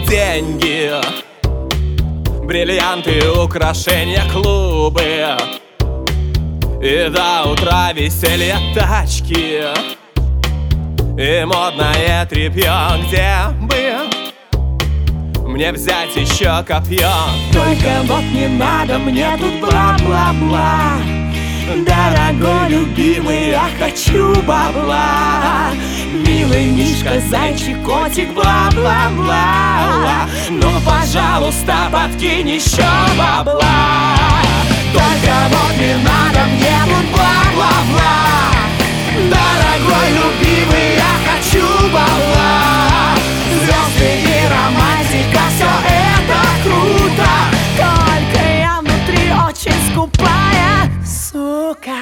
деньги, бриллианты, украшения, клубы, и до утра веселье, тачки и модное тряпье. Где бы мне взять еще копье? Только вот не надо мне тут бла-бла-бла. Дорогой, любимый, я хочу бабла. Милый мишка, зайчик, котик, бла-бла-бла. Ну, пожалуйста, подкинь еще бабла. Только вот не надо мне тут бла-бла-бла. Дорогой, любимый, я хочу бабла. Звезды и романтика, все это круто. Только я внутри очень скупая, сука.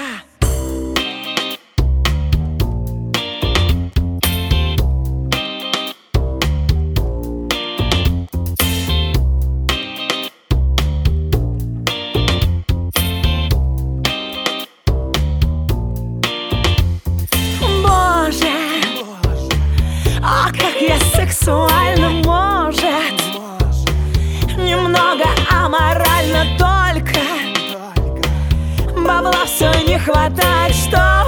Сексуально, может, немного аморально, только бабла все не хватает. Что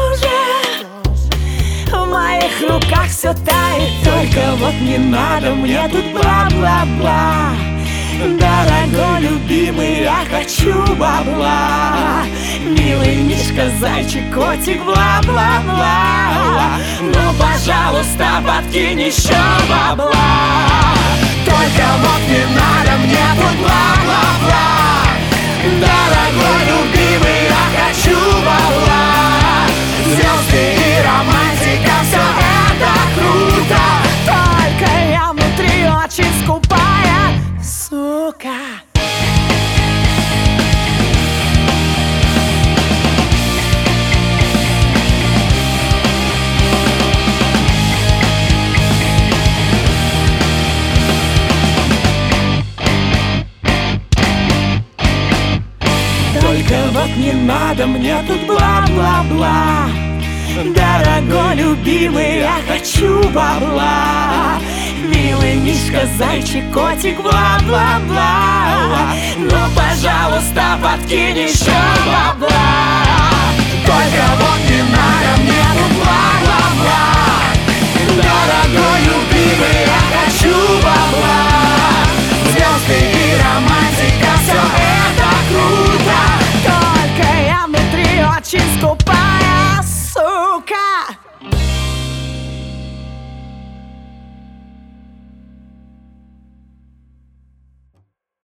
же в моих руках все тает? Только вот не надо мне тут бла-бла-бла. Дорогой, любимый, я хочу бабла. Милый мишка, зайчик, котик, бла-бла-бла. Ну, пожалуйста, подкинь еще бабла. Только вот не надо мне тут бла-бла-бла. Дорогой, любимый, я хочу бабла. Звезды и романтика, все это круто. Только я внутри очень скупая, сука. Только вот не надо мне тут бла-бла-бла. Дорогой, любимый, я хочу бабла. Милый мишка, зайчик, котик, бла-бла-бла. Ну, пожалуйста, подкинь еще бабла. Только вот не надо мне тут бла-бла-бла. Дорогой, любимый, я хочу бабла. Звезды и романтика, все это круто. Только я внутри очень скупа.